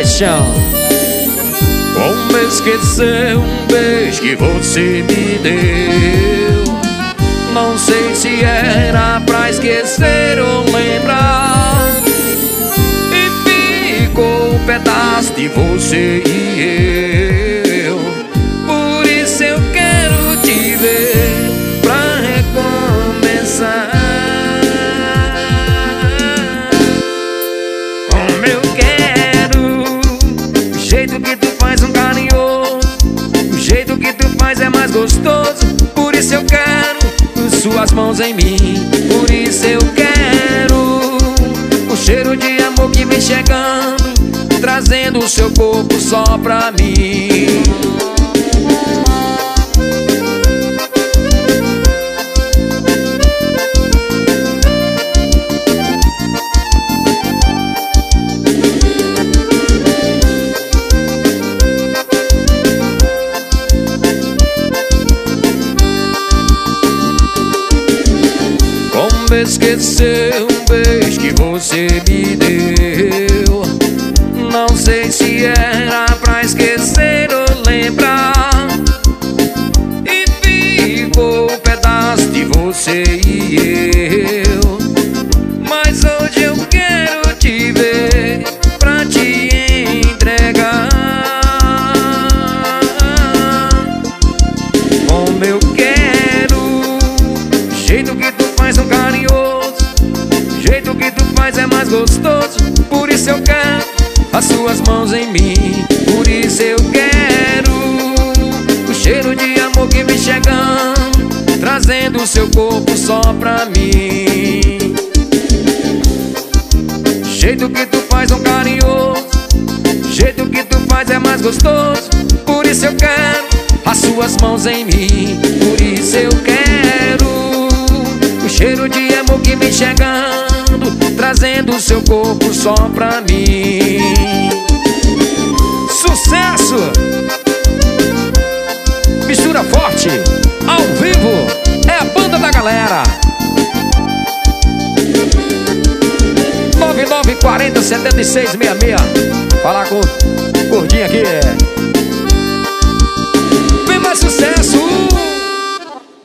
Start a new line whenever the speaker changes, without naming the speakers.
paixão.
Como esquecer um beijo que você me deu? Não sei se era pra esquecer ou lembrar. E ficou um pedaço de você e eu. Por isso eu quero te ver pra recomeçar. Como eu quero o jeito que tu faz um carinhoso, o jeito que tu faz é mais gostoso. Por isso eu quero suas mãos em mim. Por isso eu quero o cheiro de amor que vem chegando, trazendo o seu corpo só pra mim. Esquecer um beijo que você me deu? Não sei se era pra esquecer ou lembrar. E ficou um pedaço de você e eu. Mas hoje eu quero te ver pra te entregar. Como eu quero o jeito que tu faz um carinhoso, o jeito que tu faz é mais gostoso. Por isso eu quero as suas mãos em mim. Por isso eu quero o cheiro de amor que vem chegando, trazendo o seu corpo só pra mim. O jeito que tu faz um carinhoso, o jeito que tu faz é mais gostoso. Por isso eu quero as suas mãos em mim. Por isso eu quero o cheiro de amor que vem chegando, trazendo o seu corpo só pra mim.
Sucesso! Mistura forte, ao vivo, é a banda da galera. 9940-7666. Falar com o gordinho aqui. Vem mais sucesso.